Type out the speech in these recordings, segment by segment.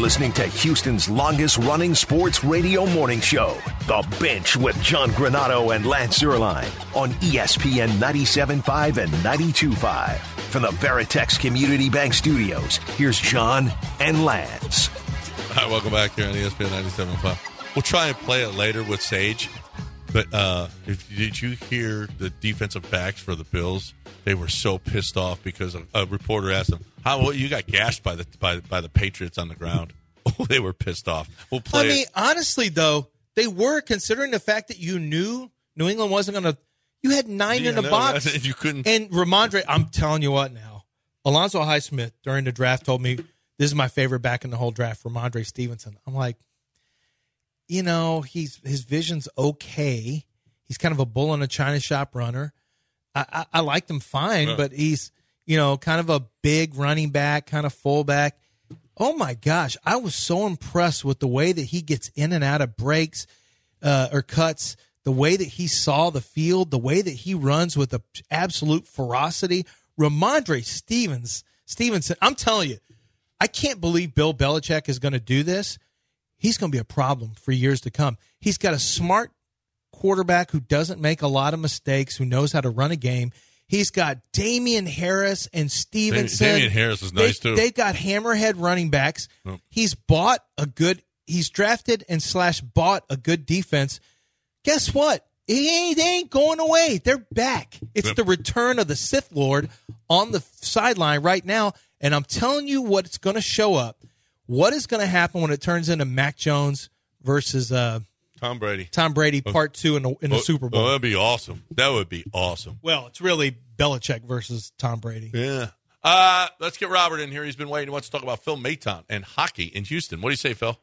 listening to Houston's longest-running sports radio morning show, The Bench with John Granato and Lance Zierlein on ESPN 97.5 and 92.5. From the Veritex Community Bank Studios, here's John and Lance. All right, welcome back here on ESPN 97.5. We'll try and play it later with Sage, but did you hear the defensive backs for the Bills? They were so pissed off because a reporter asked them, "How you got gashed by the Patriots on the ground?" Oh, they were pissed off. We'll play. I mean, honestly, though, they were, considering the fact that you knew New England wasn't going to. You had 9 in the box. You couldn't. And Ramondre, I'm telling you what now. Alonzo Highsmith during the draft told me this is my favorite back in the whole draft, Ramondre Stevenson. I'm like, his vision's okay. He's kind of a bull in a china shop runner. I liked him fine, but he's, kind of a big running back, kind of fullback. Oh, my gosh. I was so impressed with the way that he gets in and out of breaks or cuts, the way that he saw the field, the way that he runs with an absolute ferocity. Ramondre Stevenson, I'm telling you, I can't believe Bill Belichick is going to do this. He's going to be a problem for years to come. He's got a smart quarterback who doesn't make a lot of mistakes, who knows how to run a game. He's got Damian Harris and Stevenson. Damian Harris is nice, too. They've got hammerhead running backs. Oh. He's drafted and / bought a good defense. Guess what? They ain't going away. They're back. It's the return of the Sith Lord on the sideline right now, and I'm telling you what's going to show up. What is going to happen when it turns into Mac Jones versus Tom Brady. Tom Brady, part 2 in the Super Bowl. Oh, that'd be awesome. That would be awesome. Well, it's really Belichick versus Tom Brady. Yeah. Let's get Robert in here. He's been waiting. He wants to talk about Phil Maton and hockey in Houston. What do you say, Phil?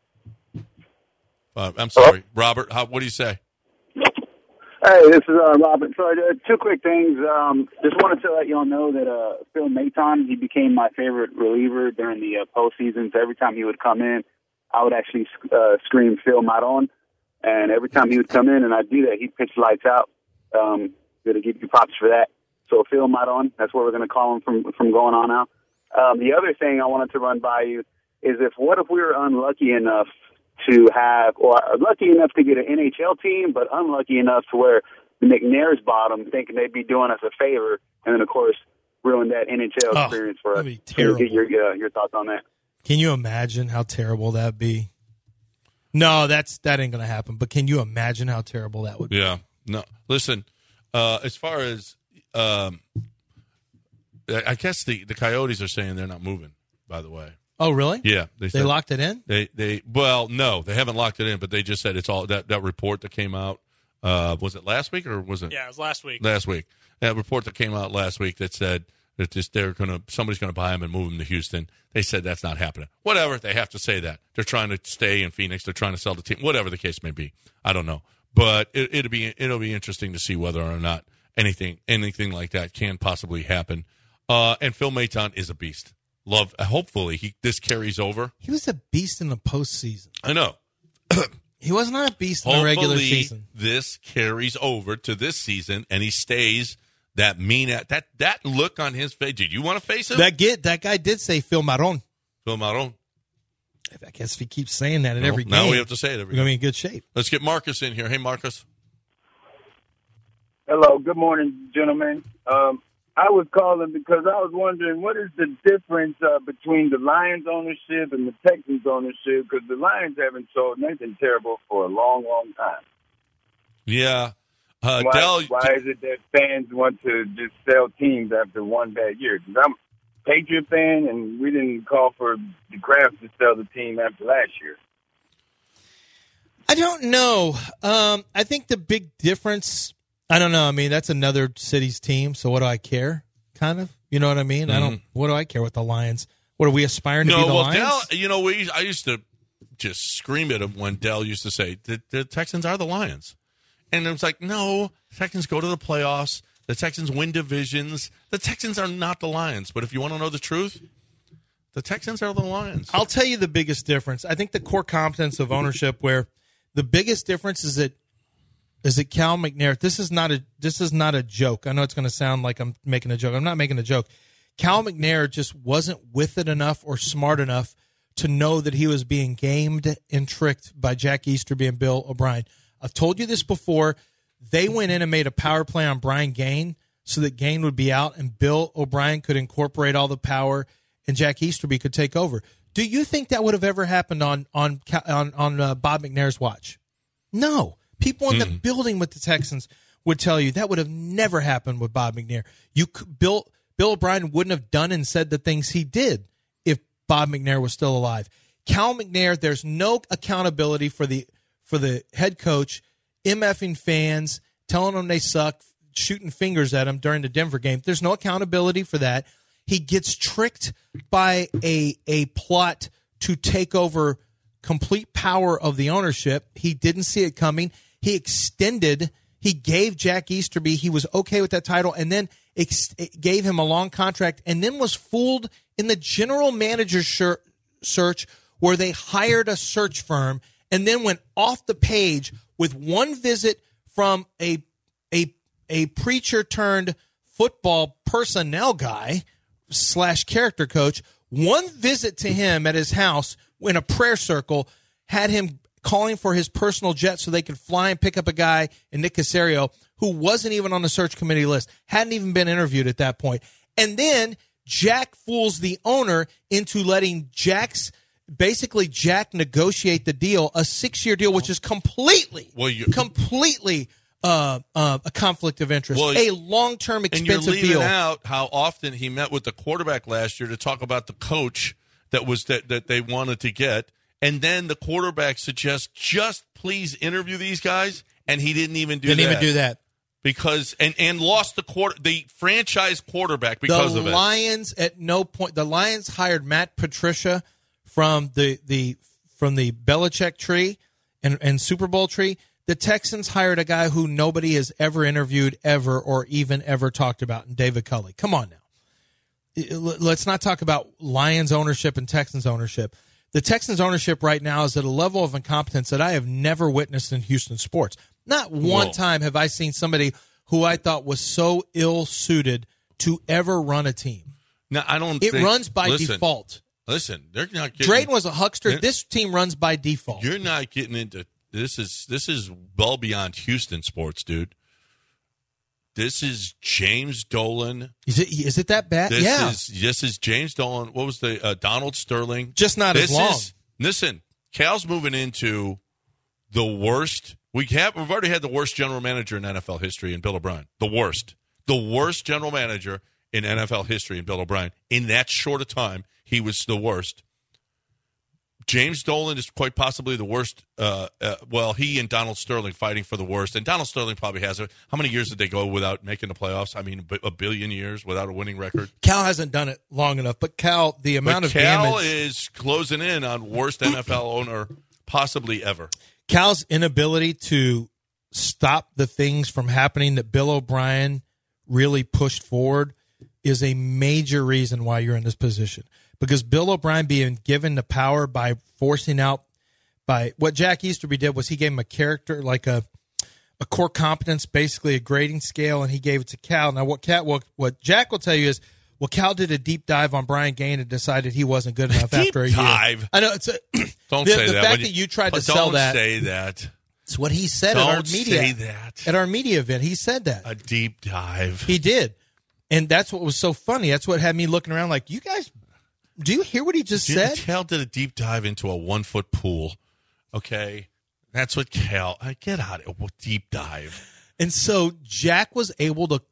I'm sorry, Robert. What do you say? Hey, this is Robert. So, 2 quick things. Just wanted to let you all know that Phil Maton, he became my favorite reliever during the postseason. So every time he would come in, I would actually scream Phil Maton. And every time he would come in and I'd do that, he'd pitch lights out. Going to give you props for that. So Phil Maton, that's what we're going to call him from going on out. The other thing I wanted to run by you is what if we were unlucky enough to have, or lucky enough to get an NHL team, but unlucky enough to where the McNair's bottom, thinking they'd be doing us a favor, and then, of course, ruin that NHL experience for us. That'd be terrible. Get your thoughts on that. Can you imagine how terrible that'd be? No, that ain't going to happen, but can you imagine how terrible that would be? Yeah. No. Listen, as far as I guess the Coyotes are saying they're not moving, by the way. Oh, really? Yeah. They locked it in? Well, no, they haven't locked it in, but they just said it's all that report that came out. Was it last week or was it? Yeah, it was last week. Last week. That report that came out last week that said that somebody's going to buy him and move him to Houston. They said that's not happening. Whatever. They have to say that. They're trying to stay in Phoenix. They're trying to sell the team. Whatever the case may be. I don't know. But it'll be interesting to see whether or not anything like that can possibly happen. And Phil Maton is a beast. Hopefully this carries over. He was a beast in the postseason. I know. He was not a beast in the regular season. This carries over to this season, and he stays that mean that look on his face. Did you want to face him? That guy did say Phil Maton. Phil Maton. I guess if he keeps saying that in every game, now we have to say it every game. We're going to be in good shape. Let's get Marcus in here. Hey, Marcus. Hello. Good morning, gentlemen. I was calling because I was wondering what is the difference between the Lions ownership and the Texans ownership, because the Lions haven't sold anything terrible for a long, long time. Yeah. Why is it that fans want to just sell teams after one bad year? Because I'm a Patriot fan, and we didn't call for the Crafts to sell the team after last year. I don't know. I think the big difference, I don't know. I mean, that's another city's team, so what do I care? Kind of. You know what I mean? Mm-hmm. What do I care what the Lions? What are we aspiring to be the Lions? Dell, I used to just scream at him when Dell used to say, the Texans are the Lions. And it was like, no, the Texans go to the playoffs. The Texans win divisions. The Texans are not the Lions. But if you want to know the truth, the Texans are the Lions. I'll tell you the biggest difference. I think the core competence of ownership, where the biggest difference is that Cal McNair. This is not a joke. I know it's going to sound like I'm making a joke. I'm not making a joke. Cal McNair just wasn't with it enough or smart enough to know that he was being gamed and tricked by Jack Easterby and Bill O'Brien. I've told you this before. They went in and made a power play on Brian Gaine so that Gaine would be out and Bill O'Brien could incorporate all the power and Jack Easterby could take over. Do you think that would have ever happened on Bob McNair's watch? No. People in the building with the Texans would tell you that would have never happened with Bob McNair. Bill O'Brien wouldn't have done and said the things he did if Bob McNair was still alive. Cal McNair, there's no accountability for the head coach MFing fans, telling them they suck, shooting fingers at them during the Denver game. There's no accountability for that. He gets tricked by a plot to take over complete power of the ownership. He didn't see it coming. He gave Jack Easterby, he was okay with that title, and then gave him a long contract, and then was fooled in the general manager search where they hired a search firm and then went off the page with one visit from a preacher turned football personnel guy / character coach. One visit to him at his house in a prayer circle had him calling for his personal jet so they could fly and pick up a guy in Nick Caserio who wasn't even on the search committee list, hadn't even been interviewed at that point. And then Jack fools the owner into letting Jack negotiate the deal, a 6-year deal, which is completely a conflict of interest, a long-term expensive deal. And you're leaving out how often he met with the quarterback last year to talk about the coach that they wanted to get, and then the quarterback suggests, just please interview these guys, and he didn't even do that. Because and lost the franchise quarterback because of it. The Lions hired Matt Patricia from the Belichick tree and Super Bowl tree. The Texans hired a guy who nobody has ever interviewed ever or even ever talked about, in David Culley. Come on now. Let's not talk about Lions ownership and Texans ownership. The Texans ownership right now is at a level of incompetence that I have never witnessed in Houston sports. Not one time have I seen somebody who I thought was so ill-suited to ever run a team. No, I don't. It runs by default. Listen, they're not getting. Drayton was a huckster. This team runs by default. You're not getting into this. Is well beyond Houston sports, dude. This is James Dolan. Is it that bad? This is James Dolan. What was the Donald Sterling? Just not as long. Listen, Cal's moving into the worst. We've already had the worst general manager in NFL history in Bill O'Brien. The worst general manager in NFL history in Bill O'Brien. In that short a time, he was the worst. James Dolan is quite possibly the worst. He and Donald Sterling fighting for the worst. And Donald Sterling probably has it. How many years did they go without making the playoffs? I mean, a billion years without a winning record. Cal hasn't done it long enough. But Cal, the amount of damage. Cal is closing in on worst NFL owner possibly ever. Cal's inability to stop the things from happening that Bill O'Brien really pushed forward is a major reason why you're in this position. Because Bill O'Brien being given the power by forcing out, by what Jack Easterby did was he gave him a character, like a core competence, basically a grading scale, and he gave it to Cal. Now, what Jack will tell you is, Cal did a deep dive on Brian Gaine and decided he wasn't good enough after a year. Dive. I know it's don't say that. The fact that you tried to sell that. Don't say that. It's what he said at our media. Say that. At our media event, he said that. A deep dive. He did. And that's what was so funny. That's what had me looking around like, you guys, do you hear what he just said? Cal did a deep dive into a 1-foot pool. Okay? That's what Cal, get out of it. Deep dive. And so Jack was able to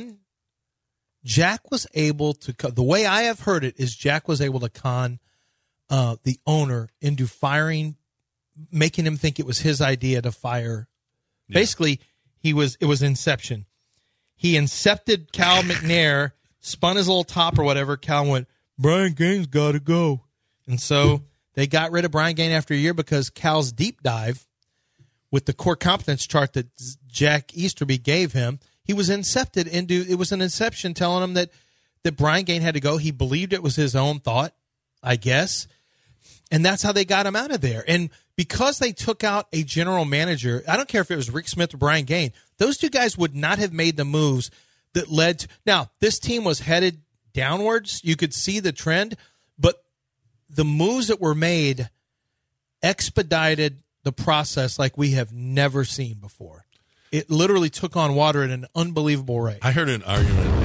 the way I have heard it is Jack was able to con the owner into firing, making him think it was his idea to fire. Yeah. Basically, it was inception. He incepted Cal McNair, spun his little top or whatever. Cal went, Brian Gaine's got to go. And so they got rid of Brian Gaine after a year because Cal's deep dive with the core competence chart that Jack Easterby gave him, he was incepted into, it was an inception telling him that Brian Gaine had to go. He believed it was his own thought, I guess. And that's how they got him out of there. And because they took out a general manager, I don't care if it was Rick Smith or Brian Gaine, those two guys would not have made the moves that led to. Now, this team was headed downwards. You could see the trend, but the moves that were made expedited the process like we have never seen before. It literally took on water at an unbelievable rate. I heard an argument the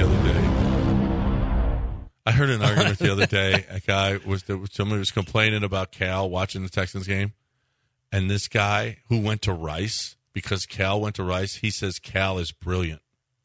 other day. Somebody was complaining about Cal watching the Texans game, and this guy who went to Rice, because Cal went to Rice, he says Cal is brilliant.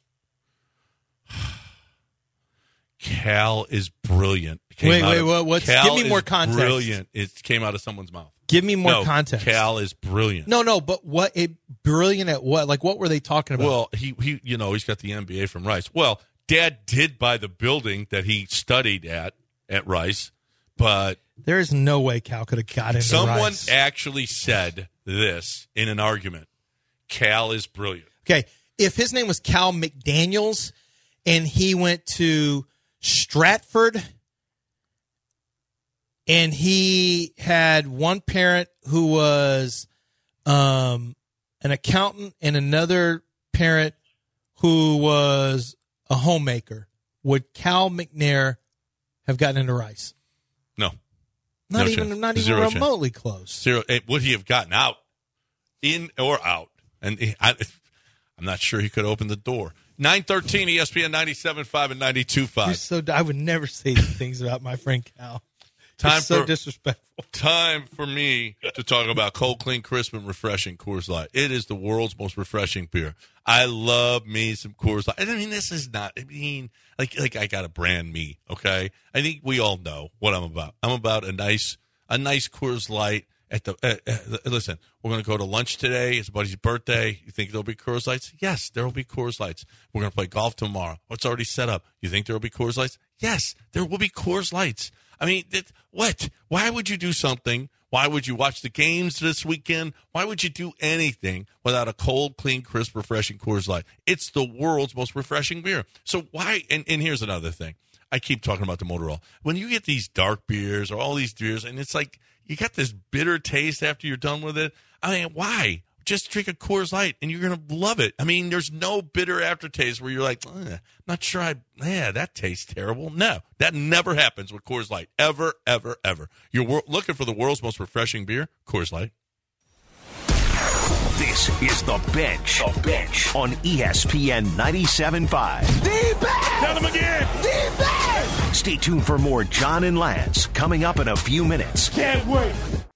Cal is brilliant. Wait, what's? Give me more context. Brilliant. It came out of someone's mouth. Give me more context. Cal is brilliant. No, but brilliant at what? Like, what were they talking about? Well, he's got the MBA from Rice. Well, Dad did buy the building that he studied at Rice, but there is no way Cal could have got into someone Rice. actually said this in an argument. Cal is brilliant. Okay, if his name was Cal McDaniels and he went to Stratford and he had one parent who was an accountant and another parent who was a homemaker, would Cal McNair have gotten into Rice? No. Not even remotely close. Zero. Would he have gotten out? In or out? And I'm not sure he could open the door. 913 ESPN 97.5 and 92.5. I would never say these things about my friend Cal. So disrespectful. Time for me to talk about cold, clean, crisp, and refreshing Coors Light. It is the world's most refreshing beer. I love me some Coors Light. I mean, this is not. I mean, like I got to brand me. Okay, I think we all know what I'm about. I'm about a nice Coors Light. Listen, we're going to go to lunch today. It's buddy's birthday. You think there'll be Coors Lights? Yes, there will be Coors Lights. We're going to play golf tomorrow. It's already set up. You think there will be Coors Lights? Yes, there will be Coors Lights. I mean, what? Why would you do something? Why would you watch the games this weekend? Why would you do anything without a cold, clean, crisp, refreshing Coors Light? It's the world's most refreshing beer. So why? And here's another thing. I keep talking about the Motorola. When you get these dark beers or all these beers, and it's like you got this bitter taste after you're done with it. I mean, why? Just drink a Coors Light, and you're going to love it. I mean, there's no bitter aftertaste where you're like, I'm not sure that tastes terrible. No, that never happens with Coors Light. Ever, ever, ever. You're looking for the world's most refreshing beer? Coors Light. This is The Bench. The Bench on ESPN 97.5. Tell him again. Defense! Stay tuned for more John and Lance coming up in a few minutes. Can't wait.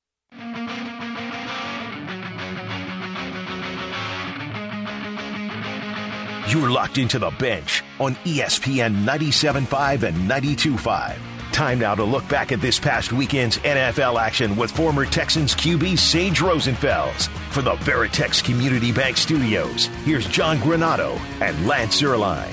You're locked into The Bench on ESPN 97.5 and 92.5. Time now to look back at this past weekend's NFL action with former Texans QB Sage Rosenfels. For the Veritex Community Bank Studios, here's John Granato and Lance Zierlein.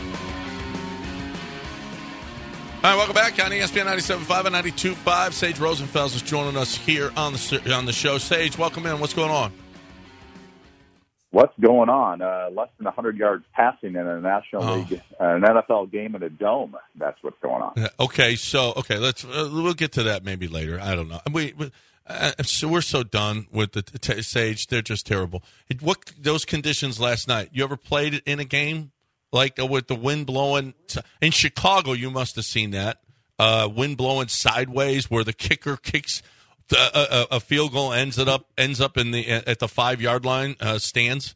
All right, welcome back on ESPN 97.5 and 92.5. Sage Rosenfels is joining us here on the show. Sage, welcome in. What's going on? What's going on? Less than 100 yards passing in a National League, an NFL game in a dome. That's what's going on. Okay, let's we'll get to that maybe later. I don't know. So we're so done with the Sage. They're just terrible. What those conditions last night? You ever played in a game like with the wind blowing in Chicago? You must have seen that wind blowing sideways where the kicker kicks. A field goal ends up in the at the 5-yard line stands.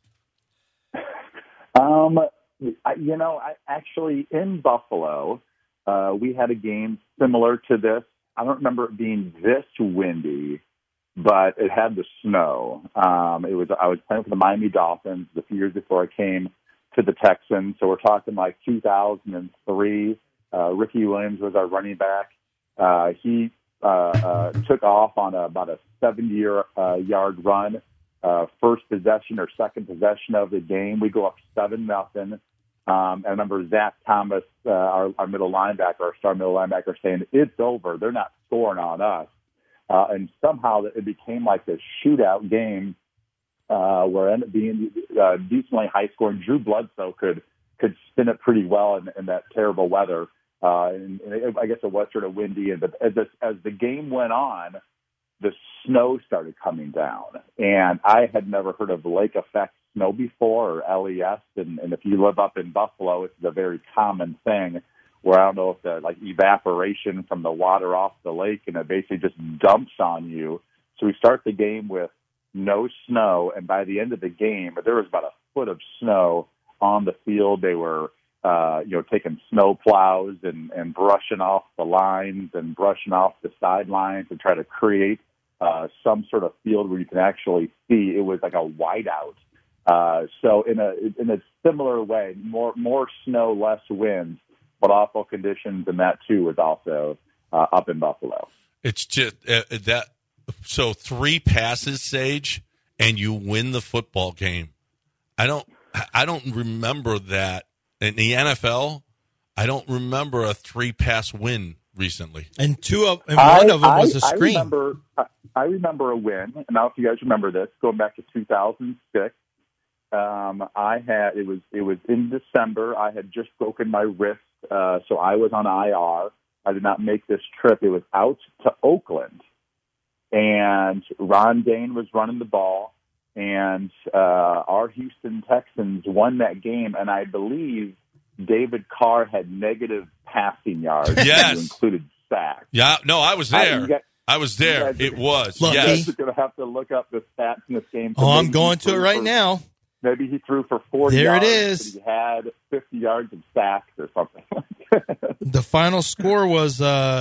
Actually in Buffalo, we had a game similar to this. I don't remember it being this windy, but it had the snow. I was playing for the Miami Dolphins a few years before I came to the Texans. So we're talking like 2003. Ricky Williams was our running back. He took off on about a 70-yard run, first possession or second possession of the game. We go up 7-0. I remember Zach Thomas, our middle linebacker, our star middle linebacker, saying, "It's over. They're not scoring on us." And somehow it became like this shootout game where it ended up being decently high scoring. Drew Bledsoe could spin it pretty well in that terrible weather. And I guess it was sort of windy, and as the game went on, the snow started coming down. And I had never heard of lake effect snow before, or LES. And if you live up in Buffalo, it's a very common thing where I don't know if the like evaporation from the water off the lake and it basically just dumps on you. So we start the game with no snow, and by the end of the game, there was about a foot of snow on the field. They were, taking snow plows and brushing off the lines and brushing off the sidelines to try to create some sort of field where you can actually see. It was like a whiteout. So in a similar way, more snow, less wind, but awful conditions, and that too was also up in Buffalo. It's just that. So 3 passes, Sage, and you win the football game. I don't remember that in the NFL. I don't remember a 3-pass win recently. And one of them was a screen. I remember a win. And now, if you guys remember this, going back to 2006, it was in December. I had just broken my wrist, so I was on IR. I did not make this trip. It was out to Oakland. And Ron Dayne was running the ball, and our Houston Texans won that game. And I believe David Carr had negative passing yards. Yes. And included sacks. Yeah, no, I was there. I was there. It was. Lucky. You guys are going to have to look up the stats in this game. So I'm going to it right now. Maybe he threw for 40 there yards. There it is. He had 50 yards of sacks or something. The final score was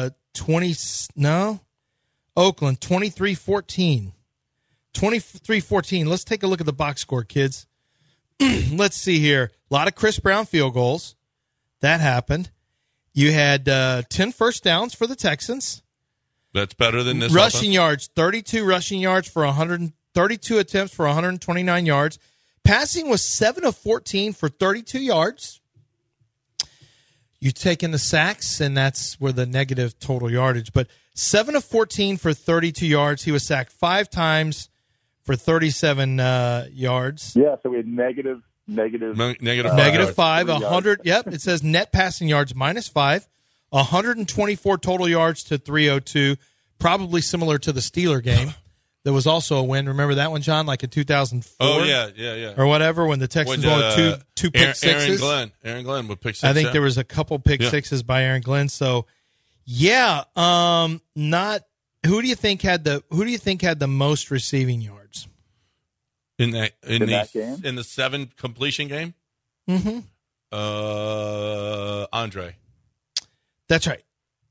Oakland 23-14. 23-14. Let's take a look at the box score, kids. Let's see here. A lot of Chris Brown field goals. That happened. You had 10 first downs for the Texans. That's better than this. Rushing yards, 32 rushing yards for 132 attempts for 129 yards. Passing was 7 of 14 for 32 yards. You take in the sacks, and that's where the negative total yardage. But 7 of 14 for 32 yards. He was sacked 5 times for 37 yards. Yeah, so we had negative -5, 100. Yep, it says net passing yards -5, 124 total yards to 302. Probably similar to the Steeler game. There was also a win. Remember that one, John? Like in 2004? Oh yeah. Or whatever, when the Texans won two pick sixes. Aaron Glenn with pick six. I think there was a couple pick sixes by Aaron Glenn. So, yeah, who do you think had the most receiving yards in that game? In the 7 completion game? Mm-hmm. Andre. That's right.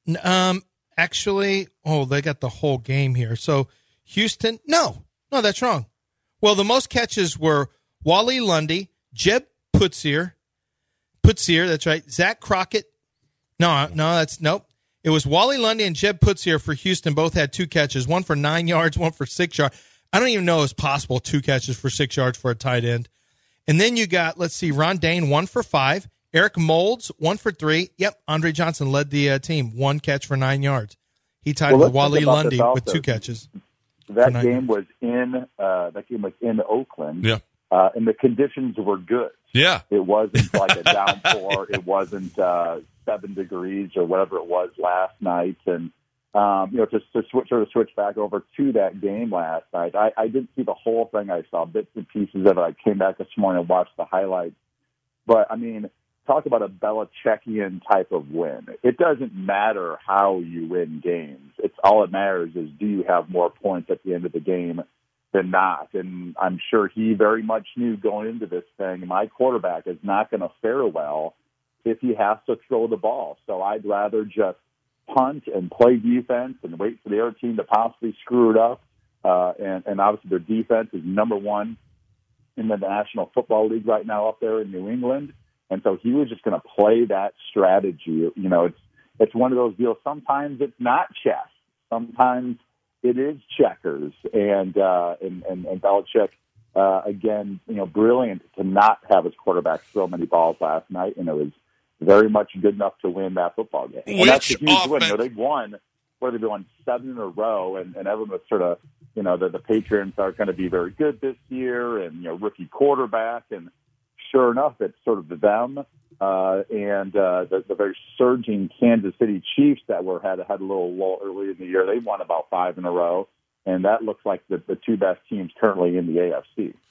Actually, they got the whole game here. So Houston, no, that's wrong. Well, the most catches were Wally Lundy, Jeb Putzier, that's right. Zach Crockett. Nope. It was Wally Lundy and Jeb Putzier for Houston. Both had 2 catches, one for 9 yards, one for 6 yards. I don't even know it's possible 2 catches for 6 yards for a tight end. And then you got, Ron Dayne, 1 for 5. Eric Moulds, 1 for 3. Yep, Andre Johnson led the team, 1 catch for 9 yards. He tied with Wally Lundy with 2 catches. That game was in Oakland. Yeah. And the conditions were good. Yeah. It wasn't like a downpour. It wasn't 7 degrees or whatever it was last night. And, to switch back over to that game last night, I didn't see the whole thing. I saw bits and pieces of it. I came back this morning and watched the highlights. But, talk about a Belichickian type of win. It doesn't matter how you win games. It's all that matters is, do you have more points at the end of the game than not? And I'm sure he very much knew going into this thing, my quarterback is not going to fare well if he has to throw the ball. So I'd rather just punt and play defense and wait for the other team to possibly screw it up. And obviously their defense is number 1 in the National Football League right now up there in New England. And so he was just going to play that strategy. It's one of those deals. Sometimes it's not chess. Sometimes it is checkers. And Belichick, again, brilliant to not have his quarterback throw many balls last night. And it was very much good enough to win that football game. And that's a huge win. They've won, they've won 7 in a row. And everyone was sort of, the Patriots are going to be very good this year and, rookie quarterback. And sure enough, it's sort of them and the very surging Kansas City Chiefs that had a little lull early in the year. They won about 5 in a row, and that looks like the 2 best teams currently in the AFC.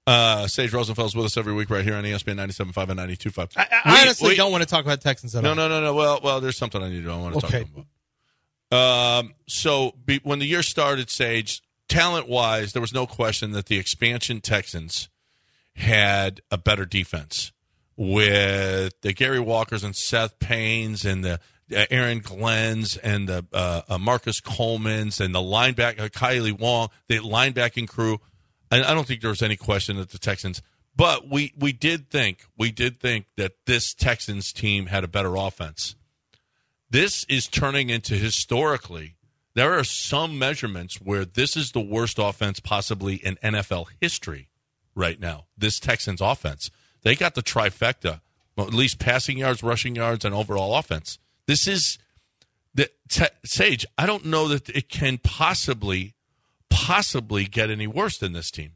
Sage Rosenfeld's with us every week right here on ESPN 97.5 and 92.5. I honestly don't want to talk about Texans at all. No. Well, there's something I need to do. I want to talk about. When the year started, Sage, talent-wise, there was no question that the expansion Texans had a better defense with the Gary Walkers and Seth Paynes and the Aaron Glenn's and the Marcus Coleman's and the linebacker Kylie Wong, the linebacking crew. I don't think there was any question that the Texans, but we did think that this Texans team had a better offense. This is turning into, historically, there are some measurements where this is the worst offense possibly in NFL history right now. This Texans offense, they got the trifecta, well, at least passing yards, rushing yards, and overall offense. This is Sage. I don't know that it can possibly get any worse than this team.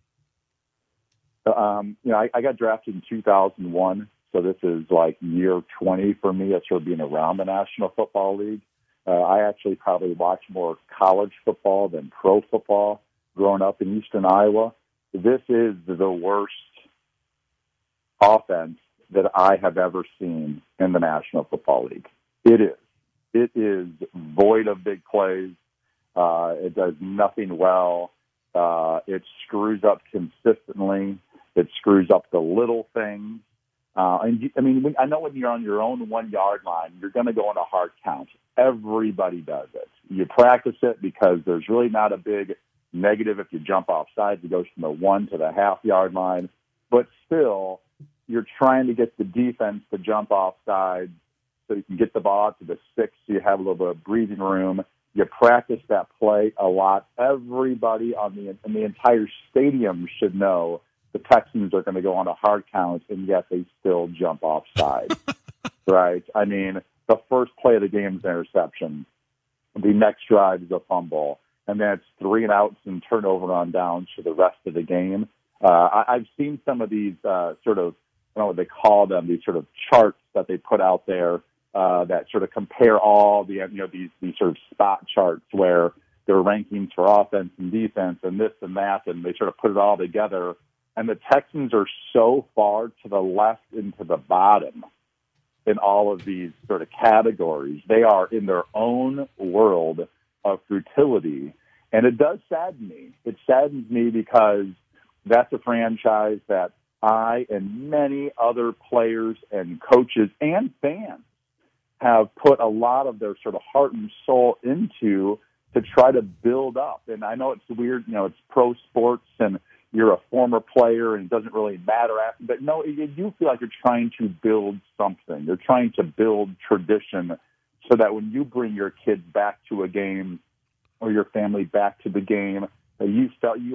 I got drafted in 2001, so this is like year 20 for me of sort of being around the National Football League. I actually probably watch more college football than pro football growing up in eastern Iowa. This is the worst offense that I have ever seen in the National Football League. It is. It is void of big plays. It does nothing well. It screws up consistently. It screws up the little things. I know when you're on your own 1 yard line, you're going to go on a hard count. Everybody does it. You practice it because there's really not a big negative if you jump off sides. It goes from the 1 to the half yard line. But still, you're trying to get the defense to jump off sides so you can get the ball to the 6 so you have a little bit of breathing room. You practice that play a lot. Everybody in the entire stadium should know the Texans are going to go on a hard count, and yet they still jump off sides. Right? I mean, the first play of the game is an interception. The next drive is a fumble. And then it's 3 and outs and turnover on downs for the rest of the game. I've seen some of these I don't know what they call them, these sort of charts that they put out there that sort of compare all the these sort of spot charts where there are rankings for offense and defense and this and that, and they sort of put it all together. And the Texans are so far to the left and to the bottom in all of these sort of categories. They are in their own world of futility. And it does sadden me. It saddens me because that's a franchise that I and many other players and coaches and fans have put a lot of their sort of heart and soul into to try to build up. And I know it's weird, it's pro sports and you're a former player and it doesn't really matter after, but no, you do feel like you're trying to build something. You're trying to build tradition so that when you bring your kids back to a game or your family back to the game, you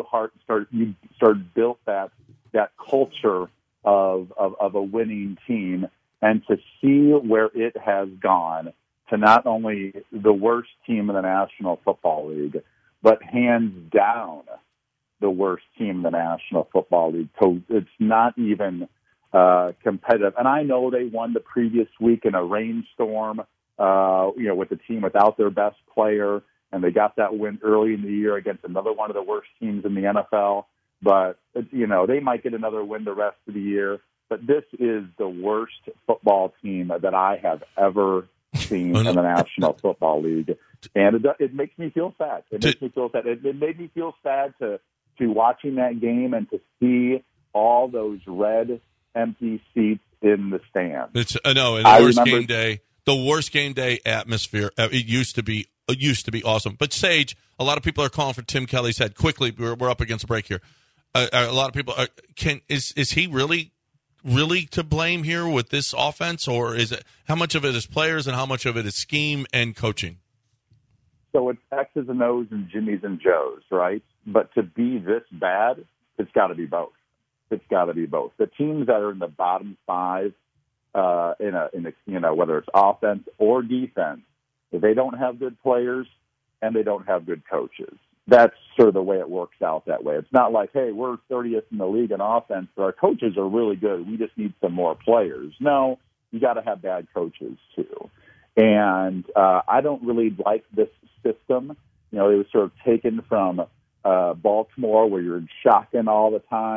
built that culture of a winning team. And to see where it has gone to not only the worst team in the National Football League, but hands down the worst team in the National Football League. So it's not even competitive. And I know they won the previous week in a rainstorm, with the team without their best player, and they got that win early in the year against another one of the worst teams in the NFL. But, they might get another win the rest of the year. But this is the worst football team that I have ever seen in the National Football League. And it makes me feel sad. It made me feel sad to watching that game and to see all those red, empty seats in the stands. The worst game day atmosphere. It used to be awesome. But Sage, a lot of people are calling for Tim Kelly's head. Quickly, we're up against a break here. A lot of people is he really to blame here with this offense, or is it how much of it is players and how much of it is scheme and coaching? So it's X's and O's and Jimmy's and Joe's, right? But to be this bad, it's got to be both. It's got to be both. The teams that are in the bottom 5, whether it's offense or defense, if they don't have good players and they don't have good coaches. That's sort of the way it works out that way. It's not like, hey, we're 30th in the league in offense, but our coaches are really good. We just need some more players. No, you got to have bad coaches too. And I don't really like this system. It was sort of taken from Baltimore where you're in shotgun all the time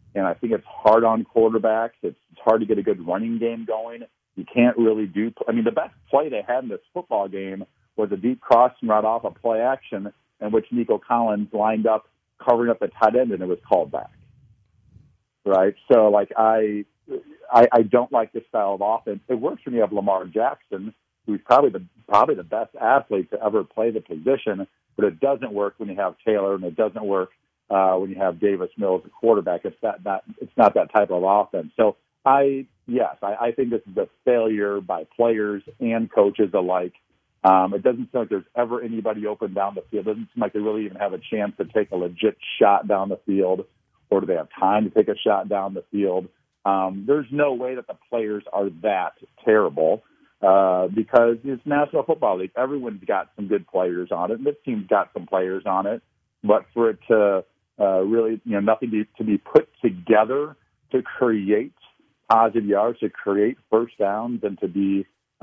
and I think it's hard on quarterbacks. It's hard to get a good running game going. You can't really do – I mean, the best play they had in this football game was a deep crossing route off a play action in which Nico Collins lined up covering up the tight end, and it was called back. Right? So, like, I don't like this style of offense. It works when you have Lamar Jackson, who's probably the best athlete to ever play the position, but it doesn't work when you have Taylor, and it doesn't work when you have Davis Mills, the quarterback. It's not that type of offense. So, I think this is a failure by players and coaches alike. It doesn't seem like there's ever anybody open down the field. It doesn't seem like they really even have a chance to take a legit shot down the field, or do they have time to take a shot down the field? There's no way that the players are that terrible because it's National Football League. Everyone's got some good players on it, and this team's got some players on it. But for it to really, nothing to be put together to create positive yards, to create first downs, and to be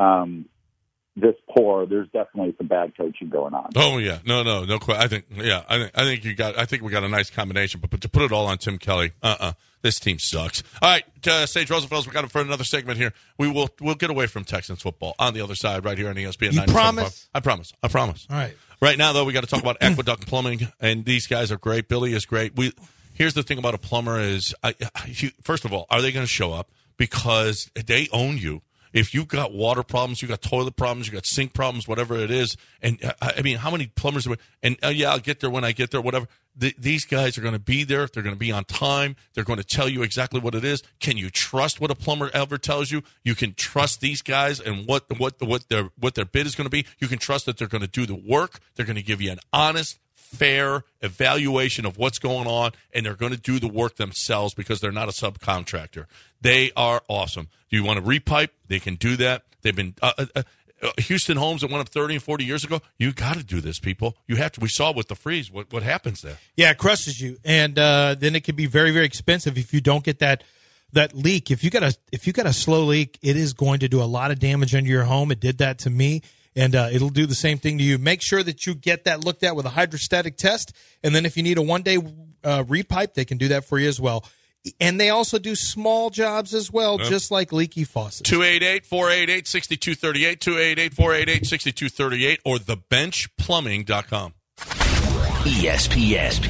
this poor, there's definitely some bad coaching going on. Oh yeah, no. I think we got a nice combination, but to put it all on Tim Kelly, this team sucks. All right, Sage Rosenfels, we got him for another segment here. We'll get away from Texans football on the other side, right here on ESPN. You promise? I promise. All right. Right now, though, we got to talk about Aqueduct Plumbing, and these guys are great. Billy is great. Here's the thing about a plumber is, first of all, are they going to show up? Because they own you. If you've got water problems, you've got toilet problems, you've got sink problems, whatever it is, and I mean, how many plumbers I'll get there when I get there, whatever. These guys are going to be there. They're going to be on time. They're going to tell you exactly what it is. Can you trust what a plumber ever tells you? You can trust these guys and what their bid is going to be. You can trust that they're going to do the work. They're going to give you an honest, fair evaluation of what's going on, and they're going to do the work themselves because they're not a subcontractor. They are awesome. Do you want to repipe? They can do that. They've been Houston Homes that went up 30 and 40 years ago. You got to do this, people. You have to. We saw with the freeze what happens there. Yeah, it crushes you, and then it can be very, very expensive if you don't get that leak. If you got a slow leak, it is going to do a lot of damage under your home. It did that to me. And it'll do the same thing to you. Make sure that you get that looked at with a hydrostatic test. And then if you need a one-day repipe, they can do that for you as well. And they also do small jobs as well, just like leaky faucets. 288-488-6238, 288-488-6238, or thebenchplumbing.com. ESPN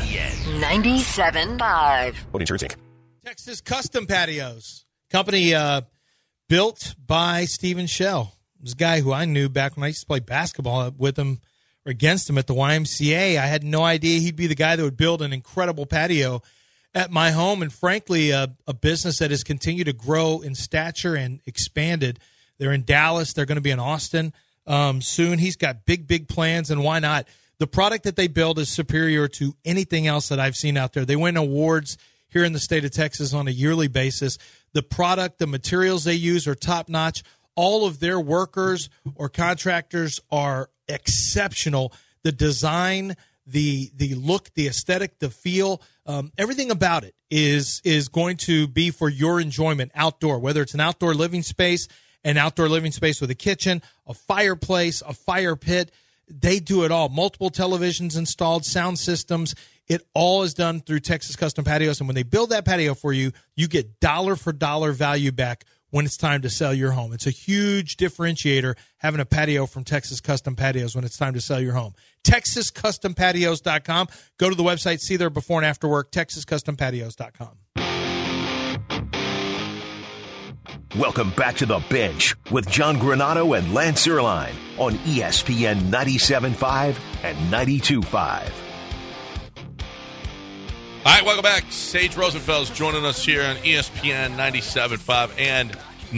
97.5. What Insurance Inc. Texas Custom Patios. Company built by Stephen Shell. This guy who I knew back when I used to play basketball with him or against him at the YMCA. I had no idea he'd be the guy that would build an incredible patio at my home, and frankly, a business that has continued to grow in stature and expanded. They're in Dallas. They're going to be in Austin soon. He's got big plans, and why not? The product that they build is superior to anything else that I've seen out there. They win awards here in the state of Texas on a yearly basis. The product, the materials they use are top-notch. All of their workers or contractors are exceptional. The design, the look, the aesthetic, the feel, everything about it is going to be for your enjoyment outdoor, whether it's an outdoor living space with a kitchen, a fireplace, a fire pit. They do it all. Multiple televisions installed, sound systems. It all is done through Texas Custom Patios. And when they build that patio for you, you get dollar for dollar value back when it's time to sell your home. It's a huge differentiator having a patio from Texas Custom Patios when it's time to sell your home. TexasCustomPatios.com. Go to the website, see their before and after work, TexasCustomPatios.com. Welcome back to The Bench with John Granato and Lance Erline on ESPN 97.5 and 92.5. All right, welcome back. Sage Rosenfels joining us here on ESPN 97.5 and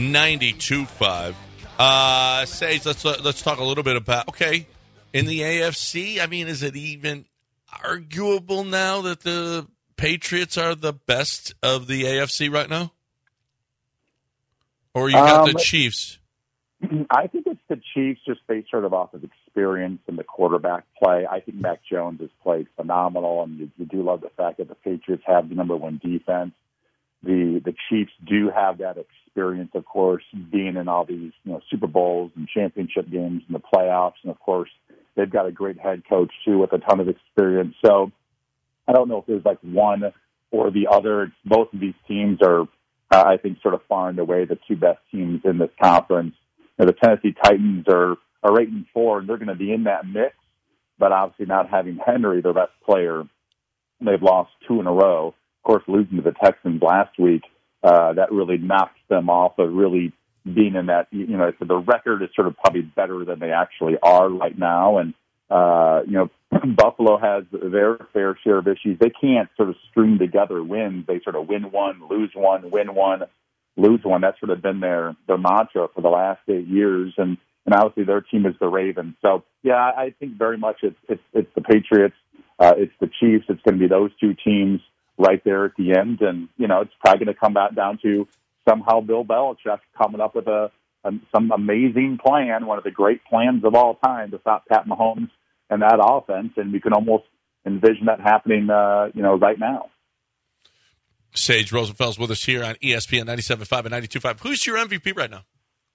92.5. Sage, let's talk a little bit about, in the AFC, I mean, is it even arguable now that the Patriots are the best of the AFC right now? Or you got the Chiefs? I think it's the Chiefs just based sort of off of experience and the quarterback play. I think Mac Jones has played phenomenal, and you do love the fact that the Patriots have the number one defense. The Chiefs do have that experience, of course, being in all these Super Bowls and championship games and the playoffs, and of course they've got a great head coach too with a ton of experience. So I don't know if there's like one or the other. Both of these teams are, I think, sort of far and away the two best teams in this conference. The Tennessee Titans are 8-4, and they're going to be in that mix, but obviously not having Henry, their best player, they've lost 2 in a row. Of course, losing to the Texans last week, that really knocks them off of really being in that, so the record is sort of probably better than they actually are right now. And, Buffalo has their fair share of issues. They can't sort of string together wins. They sort of win one, lose one, win one, lose one. That's sort of been their mantra for the last 8 years. And obviously their team is the Ravens. So, yeah, I think very much it's the Patriots. It's the Chiefs. It's going to be those two teams right there at the end. And, it's probably going to come back down to somehow Bill Belichick coming up with some amazing plan, one of the great plans of all time to stop Pat Mahomes and that offense. And we can almost envision that happening, right now. Sage Rosenfeld's with us here on ESPN 97.5 and 92.5. Who's your MVP right now?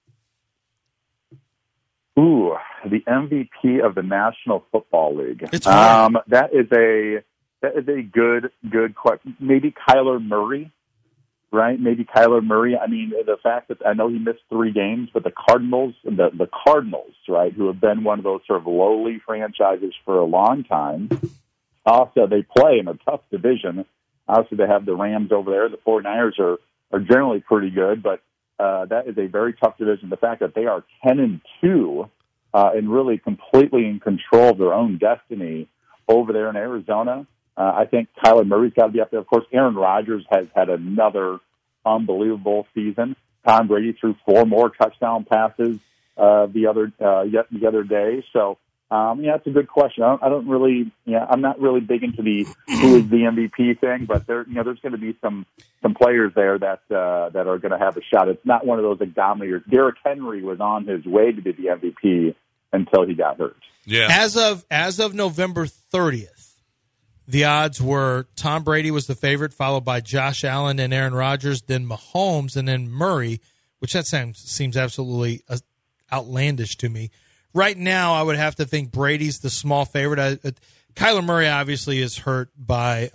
Ooh, the MVP of the National Football League. It's hard. That is a good question. Maybe Kyler Murray, right? Maybe Kyler Murray. I mean, the fact that I know he missed 3 games, but the Cardinals, right, who have been one of those sort of lowly franchises for a long time. Also, they play in a tough division. Obviously, they have the Rams over there. The 49ers are generally pretty good, but that is a very tough division. The fact that they are 10-2 and really completely in control of their own destiny over there in Arizona, I think Kyler Murray's got to be up there. Of course, Aaron Rodgers has had another unbelievable season. Tom Brady threw 4 more touchdown passes the other day. So, it's a good question. I'm not really big into the who is the MVP thing, but there's going to be some players there that are going to have a shot. It's not one of those dominators. Derrick Henry was on his way to be the MVP until he got hurt. Yeah. As of November 30th, the odds were Tom Brady was the favorite, followed by Josh Allen and Aaron Rodgers, then Mahomes, and then Murray, which that seems absolutely outlandish to me. Right now, I would have to think Brady's the small favorite. Kyler Murray obviously is hurt by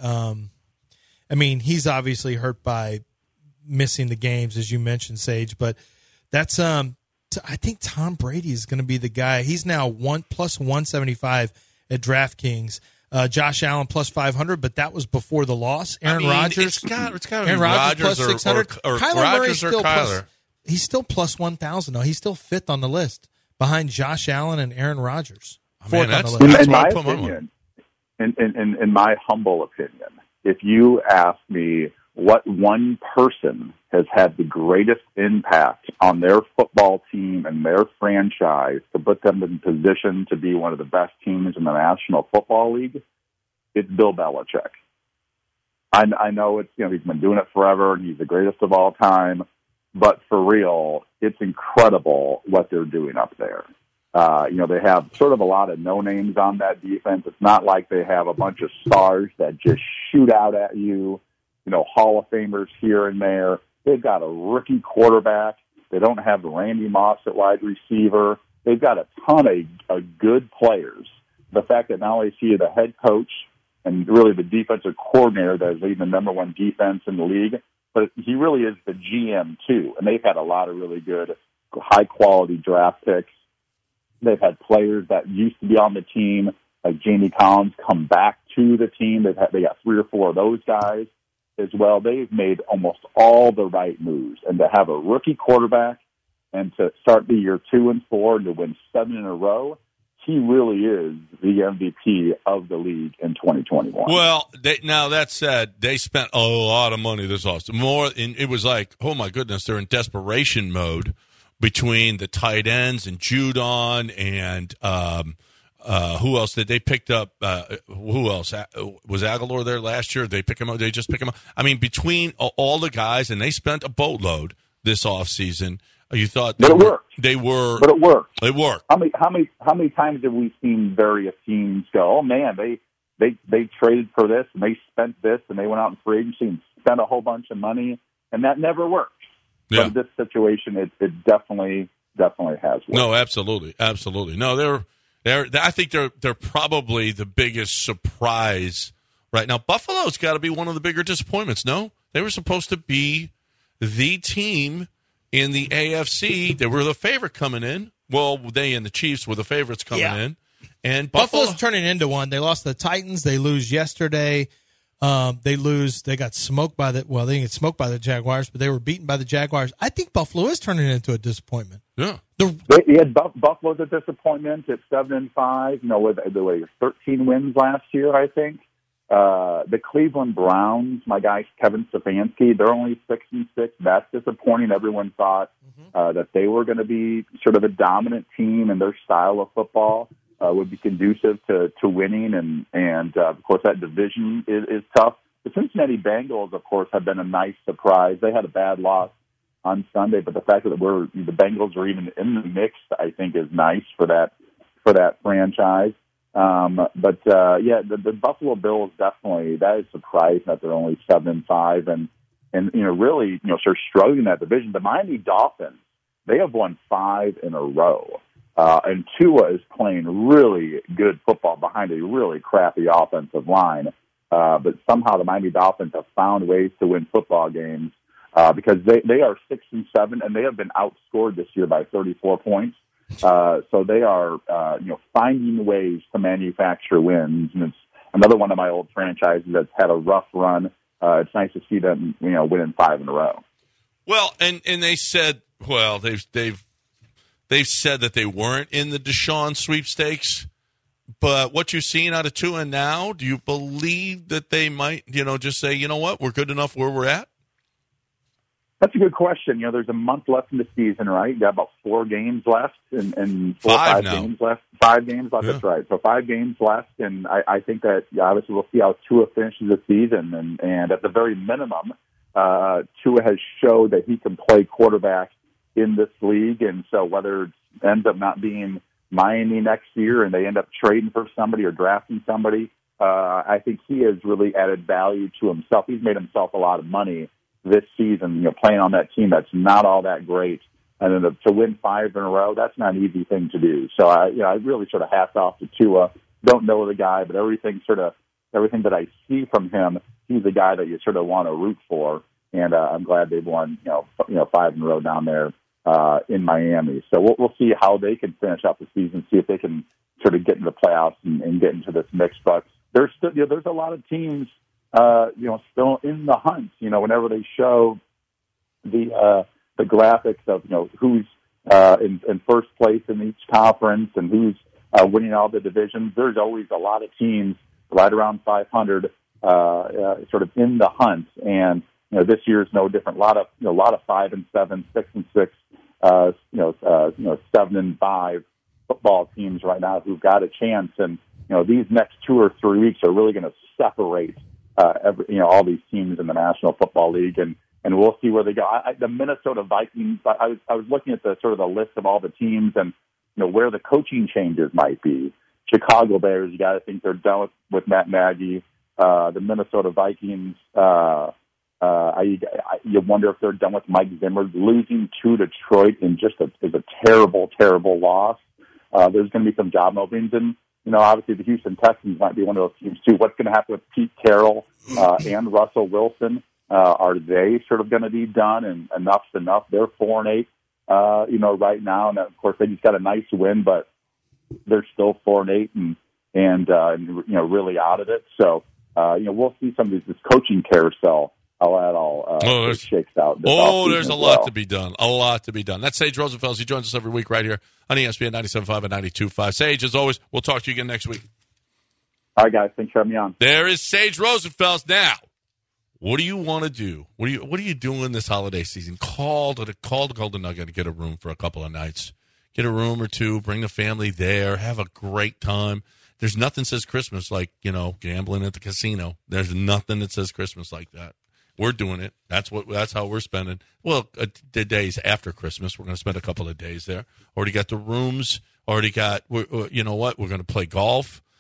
he's obviously hurt by missing the games, as you mentioned, Sage. But that's I think Tom Brady is going to be the guy. He's now plus 175 at DraftKings. Josh Allen plus 500, but that was before the loss. Aaron Rodgers. It's got to be Aaron Rodgers plus 600. or Kyler Rodgers or Kyler. He's still plus 1,000, though. He's still 5th on the list behind Josh Allen and Aaron Rodgers. 4th on the list. In my opinion, in my humble opinion, if you ask me what one person has had the greatest impact on their football team and their franchise to put them in position to be one of the best teams in the National Football League, it's Bill Belichick. I know it's he's been doing it forever and he's the greatest of all time, but for real, it's incredible what they're doing up there. They have sort of a lot of no-names on that defense. It's not like they have a bunch of stars that just shoot out at you, Hall of Famers here and there. They've got a rookie quarterback. They don't have Randy Moss at wide receiver. They've got a ton of good players. The fact that not only see the head coach and really the defensive coordinator that is leading the number 1 defense in the league, but he really is the GM too. And they've had a lot of really good, high-quality draft picks. They've had players that used to be on the team, like Jamie Collins, come back to the team. They got 3 or 4 of those guys as well. They've made almost all the right moves. And to have a rookie quarterback and to start the year 2-4 and to win 7 in a row, he really is the MVP of the league in 2021. Well, now that said, they spent a lot of money this offseason. It was like, oh my goodness, they're in desperation mode between the tight ends and Judon and who else did they picked up? Who else was Aguilar there last year? They pick him up. They just pick him up. I mean, between all the guys, and they spent a boatload this offseason. You thought but it worked. They were, but it worked. It worked. How many times have we seen various teams go, oh man, they traded for this and they spent this and they went out in free agency and spent a whole bunch of money and that never worked. Yeah. But in this situation, it definitely has worked. No, absolutely. No, I think they're probably the biggest surprise right now. Buffalo's got to be one of the bigger disappointments, no? They were supposed to be the team in the AFC. They were the favorite coming in. Well, they and the Chiefs were the favorites coming in. And Buffalo's turning into one. They lost to the Titans. They lose yesterday. They got smoked by they didn't get smoked by the Jaguars, but they were beaten by the Jaguars. I think Buffalo is turning into a disappointment. Yeah. Buffalo's a disappointment at 7-5. There were 13 wins last year, I think. The Cleveland Browns, my guy Kevin Stefanski, they're only 6-6. That's disappointing. Everyone thought that they were going to be sort of a dominant team, and their style of football would be conducive to winning. And of course, that division is tough. The Cincinnati Bengals, of course, have been a nice surprise. They had a bad loss on Sunday, but the fact that the Bengals are even in the mix, I think, is nice for that franchise. The Buffalo Bills definitely, that is surprising that they're only 7-5 and really sort of struggling in that division. The Miami Dolphins, they have won 5 in a row, and Tua is playing really good football behind a really crappy offensive line. But somehow the Miami Dolphins have found ways to win football games because they are 6-7 and they have been outscored this year by 34 points. So they are, finding ways to manufacture wins, and it's another one of my old franchises that's had a rough run. It's nice to see them, winning 5 in a row. Well, and they said, they've said that they weren't in the Deshaun sweepstakes, but what you've seen out of Tua now, do you believe that they might, just say, you know what, we're good enough where we're at? That's a good question. There's a month left in the season, right? You got about 4 games left and 4 or 5 games left. 5 games left, That's right. So 5 games left, and I think that obviously we'll see how Tua finishes the season. And at the very minimum, Tua has showed that he can play quarterback in this league. And so whether it ends up not being Miami next year and they end up trading for somebody or drafting somebody, I think he has really added value to himself. He's made himself a lot of money this season, playing on that team that's not all that great, and then to win 5 in a row, that's not an easy thing to do. So I really sort of hats off to Tua. Don't know the guy, but everything that I see from him, he's the guy that you sort of want to root for. And I'm glad they've won, 5 in a row down there in Miami. So we'll see how they can finish out the season, see if they can sort of get into the playoffs and get into this mix. But there's still, there's a lot of teams. Still in the hunt. Whenever they show the graphics of who's in first place in each conference and who's winning all the divisions, there's always a lot of teams right around 500, sort of in the hunt. And this year is no different. A lot of 5-7, 6-6, 7-5 football teams right now who've got a chance. And these next 2 or 3 weeks are really going to separate all these teams in the National Football League, and we'll see where they go. The Minnesota Vikings, I was looking at the sort of the list of all the teams and where the coaching changes might be. Chicago Bears, you got to think they're done with Matt Nagy. The Minnesota Vikings, you wonder if they're done with Mike Zimmer. Losing to Detroit is a terrible, terrible loss. There's going to be some job openings, and obviously the Houston Texans might be one of those teams too. What's going to happen with Pete Carroll and Russell Wilson? Are they sort of going to be done? And enough's enough. They're 4-8, right now, and of course they just got a nice win, but they're still 4-8 and really out of it. So we'll see some of this coaching carousel. How that all shakes out. There's a lot to be done. A lot to be done. That's Sage Rosenfels. He joins us every week right here on ESPN 97.5 and 92.5. Sage, as always, we'll talk to you again next week. All right, guys. Thanks for having me on. There is Sage Rosenfels. Now, what do you want to do? What are you doing this holiday season? Call the Golden Nugget to get a room for a couple of nights. Get a room or two. Bring the family there. Have a great time. There's nothing that says Christmas like, gambling at the casino. There's nothing that says Christmas like that. We're doing it. That's how we're spending. Well, the days after Christmas, we're going to spend a couple of days there. Already got the rooms. Already got. You know what? We're going to play golf.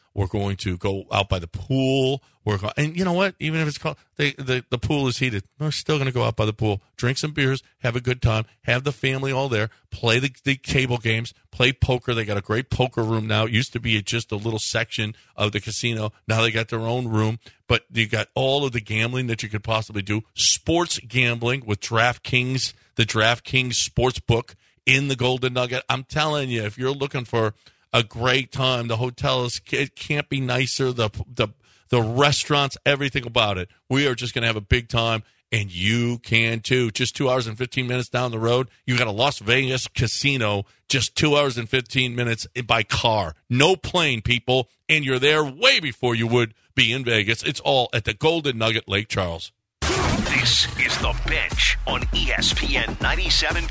We're going to go out by the pool. And you know what? Even if it's cold, the pool is heated. We're still going to go out by the pool, drink some beers, have a good time, have the family all there, play the table games, play poker. They got a great poker room now. It used to be just a little section of the casino. Now they got their own room. But you got all of the gambling that you could possibly do. Sports gambling with DraftKings, the DraftKings Sportsbook in the Golden Nugget. I'm telling you, if you're looking for a great time, the hotel it can't be nicer. The restaurants, everything about it. We are just going to have a big time, and you can too. Just 2 hours and 15 minutes down the road, you got a Las Vegas casino. Just 2 hours and 15 minutes by car, no plane, people, and you're there way before you would be in Vegas. It's all at the Golden Nugget, Lake Charles. This is The Bench on ESPN 97.5.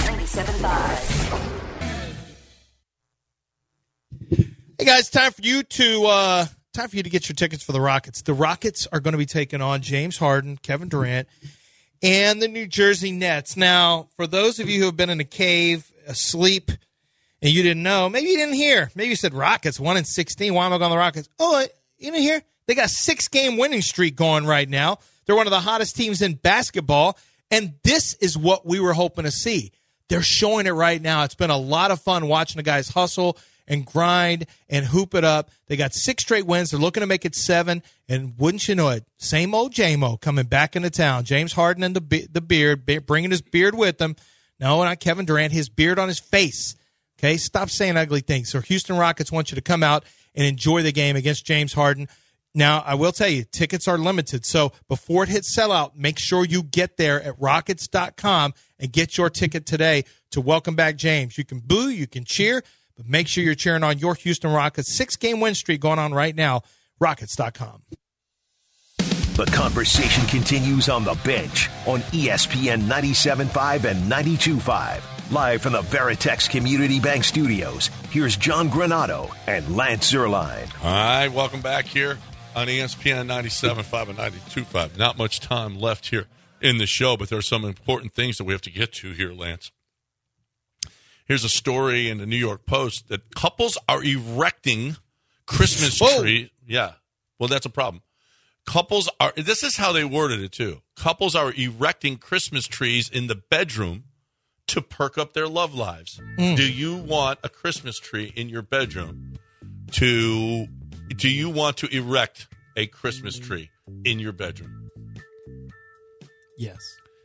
97.5. Hey guys, time for you to get your tickets for the Rockets. The Rockets are going to be taking on James Harden, Kevin Durant, and the New Jersey Nets. Now, for those of you who have been in a cave, asleep, and you didn't know, maybe you didn't hear. Maybe you said Rockets 1-16. Why am I going the Rockets? Oh, you didn't hear? They got a 6-game winning streak going right now. They're one of the hottest teams in basketball, and this is what we were hoping to see. They're showing it right now. It's been a lot of fun watching the guys hustle and grind and hoop it up. They got 6 straight wins. They're looking to make it 7, and wouldn't you know it, same old J-Mo coming back into town. James Harden and the beard, bringing his beard with him. No, not Kevin Durant, his beard on his face. Okay, stop saying ugly things. So Houston Rockets want you to come out and enjoy the game against James Harden. Now, I will tell you, tickets are limited, so before it hits sellout, make sure you get there at Rockets.com and get your ticket today to welcome back James. You can boo, you can cheer, but make sure you're cheering on your Houston Rockets. 6-game win streak going on right now, Rockets.com. The conversation continues on The Bench on ESPN 97.5 and 92.5. Live from the Veritex Community Bank Studios, here's John Granato and Lance Zierlein. All right, welcome back here on ESPN 97.5 and 92.5. Not much time left here in the show, but there are some important things that we have to get to here, Lance. Here's a story in the New York Post that couples are erecting Christmas trees. Yeah, well, that's a problem. This is how they worded it, too. Couples are erecting Christmas trees in the bedroom to perk up their love lives. Do you want a Christmas tree in your bedroom? Do you want to erect a Christmas tree in your bedroom? Yes.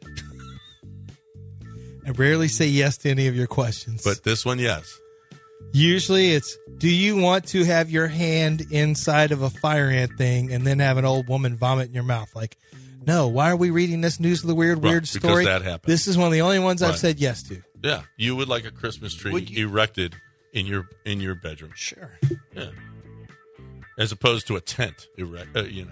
I rarely say yes to any of your questions. But this one, yes. Usually it's, do you want to have your hand inside of a fire ant thing and then have an old woman vomit in your mouth? Like, no, why are we reading this News of the Weird story? Because that happened. This is one of the only ones I've said yes to. Yeah, you would like a Christmas tree erected in your bedroom. Sure. Yeah. As opposed to a tent, Okay,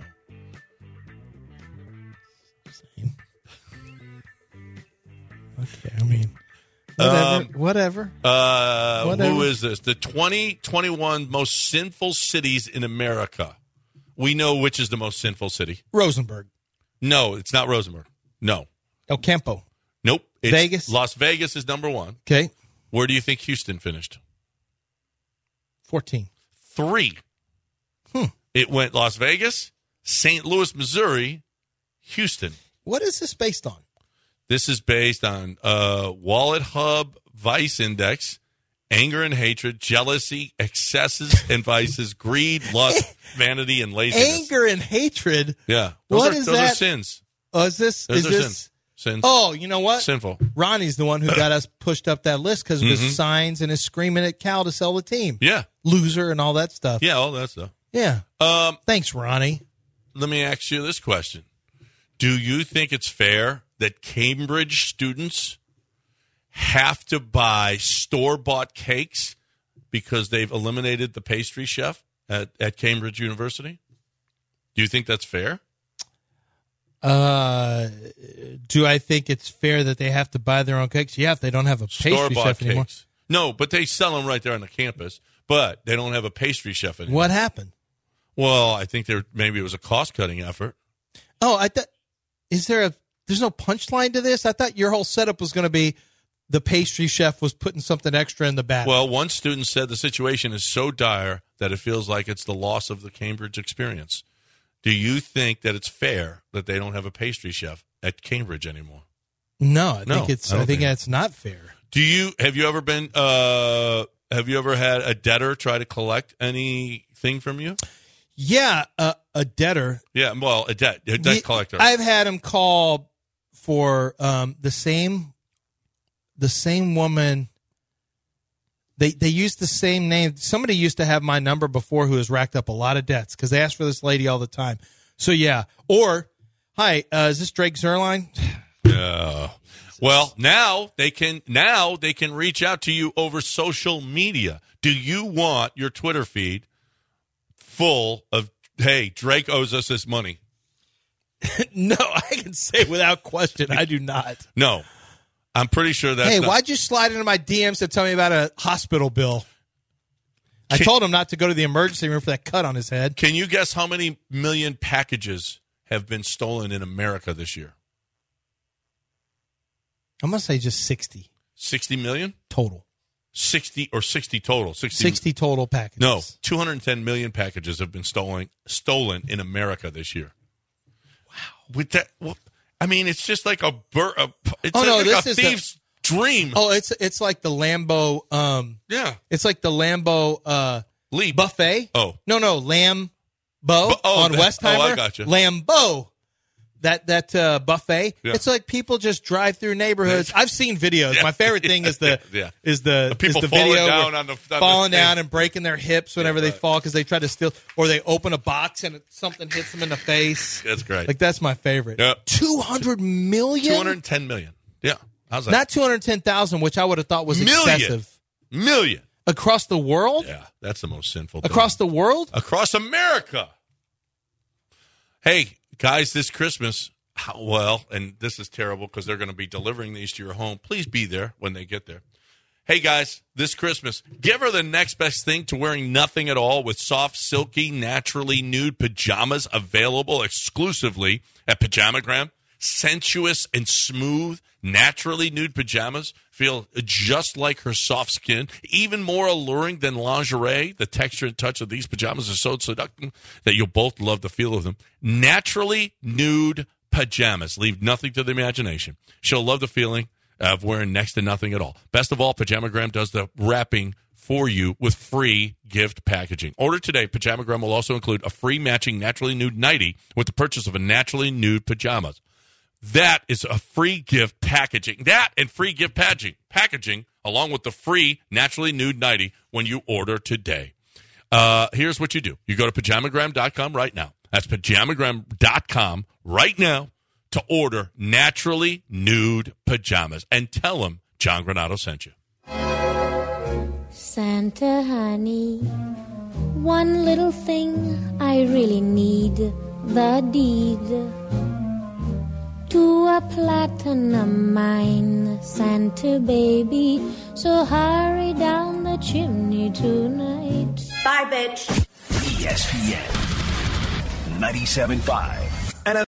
I mean, whatever. Who is this? The 2021 most sinful cities in America. We know which is the most sinful city. Rosenberg. No, it's not Rosenberg. No. El Campo. Nope. It's Vegas. Las Vegas is number 1. Okay. Where do you think Houston finished? 14. 3. It went Las Vegas, St. Louis, Missouri, Houston. What is this based on? This is based on Wallet Hub, Vice Index, anger and hatred, jealousy, excesses and vices, greed, lust, vanity, and laziness. Anger and hatred? Yeah. Those are sins. Oh, is this? Sins. Oh, you know what? Sinful. Ronnie's the one who got us pushed up that list because of his signs and his screaming at Cal to sell the team. Yeah. Loser and all that stuff. Yeah, all that stuff. Yeah. Thanks, Ronnie. Let me ask you this question. Do you think it's fair that Cambridge students have to buy store-bought cakes because they've eliminated the pastry chef at Cambridge University? Do you think that's fair? Do I think it's fair that they have to buy their own cakes? Yeah, if they don't have a pastry chef anymore. Cakes. No, but they sell them right there on the campus, but they don't have a pastry chef anymore. What happened? Well, I think maybe it was a cost-cutting effort. Oh, I thought, there's no punchline to this? I thought your whole setup was going to be the pastry chef was putting something extra in the batter. Well, one student said the situation is so dire that it feels like it's the loss of the Cambridge experience. Do you think that it's fair that they don't have a pastry chef at Cambridge anymore? No, I think it's not fair. Have you ever had a debtor try to collect anything from you? Yeah, a debtor. Yeah, well, a debt collector. I've had him call for the same woman. They used the same name. Somebody used to have my number before who has racked up a lot of debts because they ask for this lady all the time. So yeah. Or, hi, is this Drake Zerline? Well, now they can reach out to you over social media. Do you want your Twitter feed full of, hey, Drake owes us this money? No, I can say without question, I do not. No. I'm pretty sure that's Hey, why'd you slide into my DMs to tell me about a hospital bill? I told him not to go to the emergency room for that cut on his head. Can you guess how many million packages have been stolen in America this year? I'm going to say just 60. 60 million? Total. 60 total. 60 total packages. No, 210 million packages have been stolen in America this year. Wow. With that, I mean, it's just like a thief's dream. Oh, it's like the Lambo. Yeah. It's like the Lambo Leap buffet. Oh. No, Lambo on Westheimer. Oh, I got you. Lambo. That buffet. Yeah. It's like people just drive through neighborhoods. I've seen videos. Yeah. My favorite thing is the people video falling down and breaking their hips whenever they fall because they try to steal, or they open a box and something hits them in the face. That's great. Like that's my favorite. Yep. 200 million. 210 million. Yeah. How's that? Not 210,000, which I would have thought was excessive. Million across the world. Yeah, that's the most sinful thing. Across the world. Across America. Hey. Guys, this Christmas, and this is terrible because they're going to be delivering these to your home. Please be there when they get there. Hey, guys, this Christmas, give her the next best thing to wearing nothing at all with soft, silky, naturally nude pajamas available exclusively at Pajamagram. Sensuous and smooth, naturally nude pajamas feel just like her soft skin, even more alluring than lingerie. The texture and touch of these pajamas are so seductive that you'll both love the feel of them. Naturally nude pajamas leave nothing to the imagination. She'll love the feeling of wearing next to nothing at all. Best of all, Pajamagram does the wrapping for you with free gift packaging. Order today. Pajamagram will also include a free matching naturally nude nightie with the purchase of a naturally nude pajamas. That is a free gift packaging. That and free gift packaging along with the free naturally nude nightie when you order today. Here's what you do. You go to Pajamagram.com right now. That's Pajamagram.com right now to order naturally nude pajamas. And tell them John Granato sent you. Santa honey, one little thing I really need, the deed to a platinum mine, Santa baby, so hurry down the chimney tonight. Bye, bitch. ESPN 97.5.